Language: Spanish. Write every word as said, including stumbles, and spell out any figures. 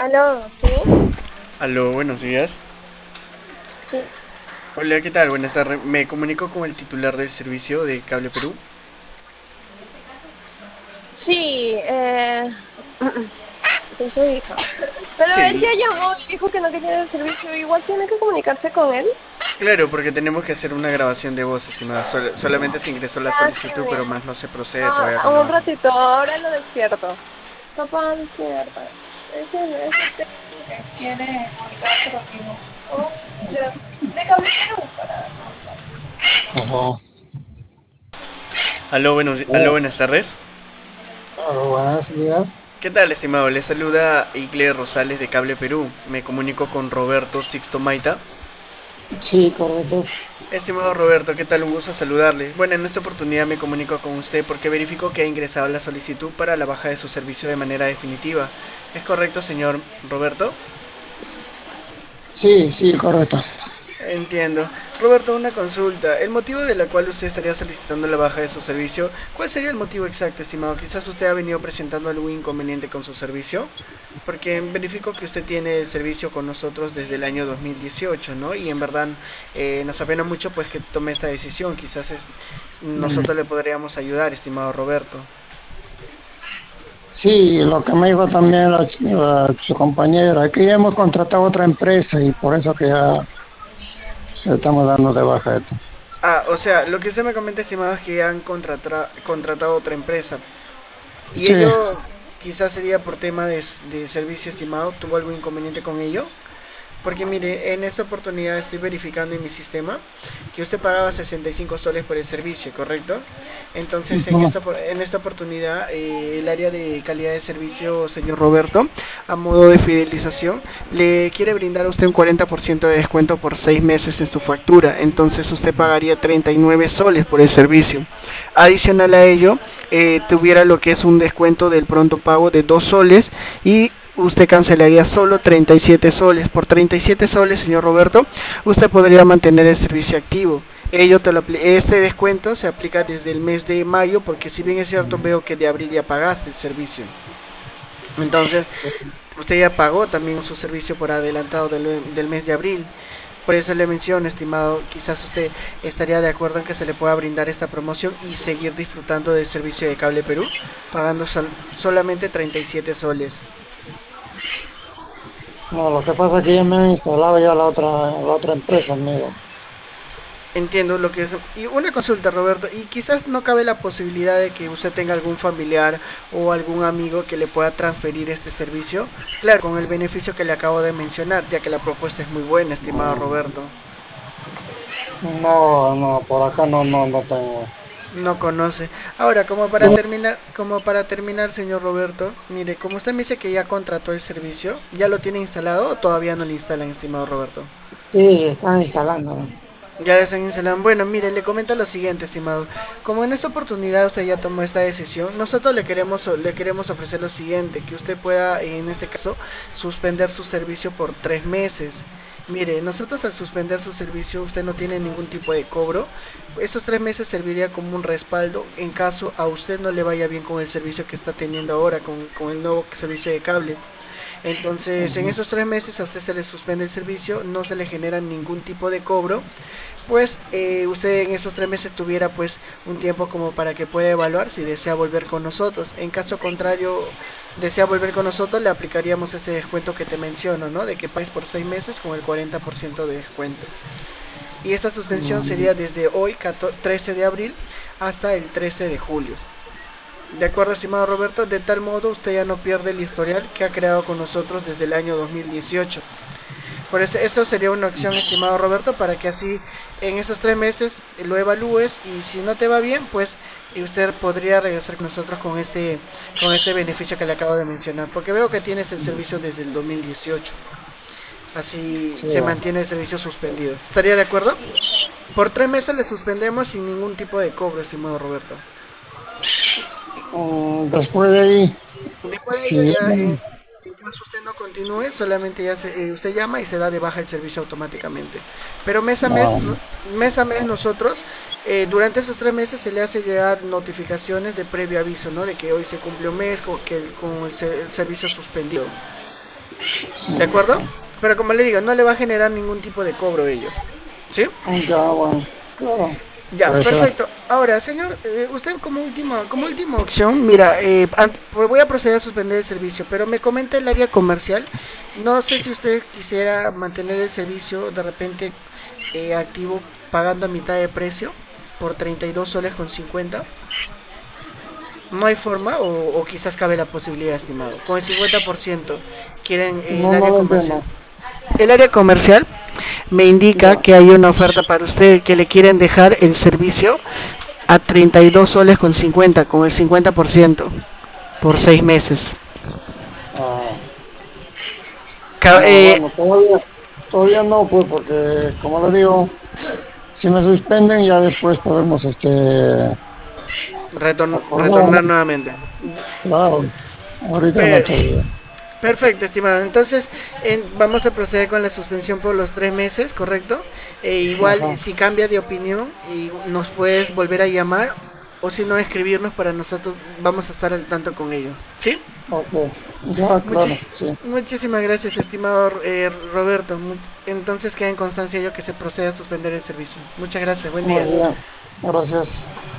Aló, ¿sí? Aló, buenos días. Sí. Hola, ¿qué tal? Buenas tardes. Me comunico con el titular del servicio de Cable Perú. Sí, eh, soy su hija. Pero él Sí, ya llamó y dijo que no quería el servicio. Igual tiene que comunicarse con él. claro, porque tenemos que hacer una grabación de voz, estimada. Sol- solamente se ingresó la Ya está solicitud, pero bien. más no se procede todavía con la No, un baja. ratito, ahora lo despierto. Papá, despierta. Ese es el técnico que quiere comunicarse contigo. Oh, ya. Déjame Perú para comunicarse. Ajá. Aló, buenos, aló, Oh, buenas tardes. hola, buenos días. ¿Qué tal, estimado? Le saluda Igle Rosales de Cable Perú. Me comunico con Roberto Sixto Maita. Sí, correcto. Estimado Roberto, ¿qué tal? Un gusto saludarle. Bueno, en esta oportunidad me comunico con usted porque verifico que ha ingresado la solicitud para la baja de su servicio de manera definitiva. ¿Es correcto, señor Roberto? Sí, sí, correcto. Entiendo. Roberto, una consulta. El motivo de la cual usted estaría solicitando la baja de su servicio, ¿cuál sería el motivo exacto, estimado? Quizás usted ha venido presentando algún inconveniente con su servicio, porque verifico que usted tiene el servicio con nosotros desde el año dos mil dieciocho, ¿no? Y en verdad eh, nos apena mucho pues que tome esta decisión. Quizás es- Mm, nosotros le podríamos ayudar, estimado Roberto. Sí, lo que me dijo también la, la- su compañera, es que ya hemos contratado otra empresa y por eso que ya estamos dando de baja esto. Ah, o sea, lo que usted me comenta, estimado, es que han contratra- contratado otra empresa. Y Sí, ello quizás sería por tema de, de servicio, estimado. ¿Tuvo algún inconveniente con ello? Porque mire, en esta oportunidad estoy verificando en mi sistema que usted pagaba sesenta y cinco soles por el servicio, ¿correcto? Entonces, en ujú. esta, en esta oportunidad, eh, el área de calidad de servicio, señor Roberto, a modo de fidelización, le quiere brindar a usted un cuarenta por ciento de descuento por seis meses en su factura. Entonces, usted pagaría treinta y nueve soles por el servicio. Adicional a ello, eh, tuviera lo que es un descuento del pronto pago de dos soles y usted cancelaría solo treinta y siete soles. Por treinta y siete soles, señor Roberto, usted podría mantener el servicio activo. Ello te lo, este descuento se aplica desde el mes de mayo, porque si bien es cierto, veo que de abril ya pagaste el servicio. Entonces, usted ya pagó también su servicio por adelantado del, del mes de abril. Por eso le menciono, estimado, quizás usted estaría de acuerdo en que se le pueda brindar esta promoción y seguir disfrutando del servicio de Cable Perú, pagando sol, solamente treinta y siete soles. No, lo que pasa es que ya me han instalado ya la otra, la otra empresa, amigo. Entiendo lo que es. Y una consulta, Roberto, y quizás no cabe la posibilidad de que usted tenga algún familiar o algún amigo que le pueda transferir este servicio. Claro, con el beneficio que le acabo de mencionar, ya que la propuesta es muy buena, estimado Roberto. No, no, por acá no, no, no tengo. No conoce. Ahora, como para terminar, como para terminar, señor Roberto, mire, como usted me dice que ya contrató el servicio, ¿ya lo tiene instalado o todavía no lo instalan, estimado Roberto? Sí, están instalando. Ya de San Insalán. Bueno, mire, le comento lo siguiente, estimado. Como en esta oportunidad usted ya tomó esta decisión, nosotros le queremos le queremos ofrecer lo siguiente, que usted pueda, en este caso, suspender su servicio por tres meses. Mire, nosotros al suspender su servicio usted no tiene ningún tipo de cobro. Estos tres meses serviría como un respaldo en caso a usted no le vaya bien con el servicio que está teniendo ahora, con, con el nuevo servicio de cable. Entonces, en Ujú. esos tres meses a usted se le suspende el servicio, no se le genera ningún tipo de cobro, pues eh, usted en esos tres meses tuviera pues un tiempo como para que pueda evaluar si desea volver con nosotros. En caso contrario, desea volver con nosotros, le aplicaríamos ese descuento que te menciono, ¿no? De que pagues por seis meses con el cuarenta por ciento de descuento. Y esta suspensión Mm, sería desde hoy, trece de abril, hasta el trece de julio. De acuerdo, estimado Roberto, de tal modo usted ya no pierde el historial que ha creado con nosotros desde el año dos mil dieciocho. Por eso, esto sería una opción, estimado Roberto, para que así en esos tres meses lo evalúes y si no te va bien, pues usted podría regresar con nosotros con este, con este beneficio que le acabo de mencionar. Porque veo que tienes el servicio desde el dos mil dieciocho. Así sí. se mantiene el servicio suspendido. ¿Estaría de acuerdo? Por tres meses le suspendemos sin ningún tipo de cobro, estimado Roberto. Mm, después de ahí, Después de ello si ya, eh, en caso usted no continúe, solamente ya se, eh, usted llama y se da de baja el servicio automáticamente. Pero mes a mes, no, mes a mes nosotros, eh, durante esos tres meses se le hace llegar notificaciones de previo aviso, ¿no? De que hoy se cumplió un mes con, que, con el, el servicio suspendido. ¿De acuerdo? Pero como le digo, no le va a generar ningún tipo de cobro ello. ¿Sí? Ya, bueno, claro. Ya, Puede ser. perfecto. Ahora, señor, eh, usted como última, como última opción, mira, eh, an- pues voy a proceder a suspender el servicio, pero me comenta el área comercial. No sé si usted quisiera mantener el servicio de repente eh, activo pagando a mitad de precio por treinta y dos soles con cincuenta. No hay forma o, o quizás cabe la posibilidad, estimado. Con el cincuenta por ciento quieren eh, el No, no área lo comercial. entiendo. El área comercial me indica Ya. que hay una oferta para usted que le quieren dejar el servicio a treinta y dos soles con cincuenta con el cincuenta por ciento por seis meses. Ah, Ca- no, eh, bueno, todavía, todavía no, pues, porque, como le digo, si me suspenden, ya después podemos, este, retorn- acordar. retornar nuevamente. Claro, ahorita no Pe- todavía. Perfecto, estimado. Entonces, en- vamos a proceder con la suspensión por los tres meses, ¿correcto? E igual, Ajá, si cambia de opinión, y nos puedes volver a llamar o si no, escribirnos para nosotros. Vamos a estar al tanto con ello. ¿Sí? ok. Ya, claro, Muchis- sí. muchísimas gracias, estimado eh, Roberto. Mu- Entonces queda en constancia yo que se procede a suspender el servicio. Muchas gracias. Buen Muy día. bien. Gracias.